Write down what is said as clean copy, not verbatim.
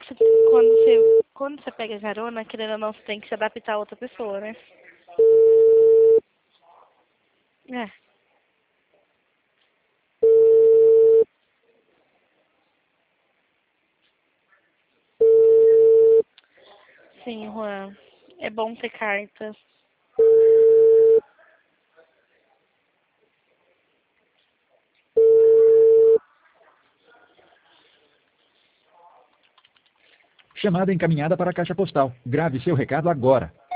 quando você pega carona, querendo ou não, você tem que se adaptar a outra pessoa, né? É. Sim, Juan. É bom ter carta. Chamada encaminhada para a caixa postal. Grave seu recado agora.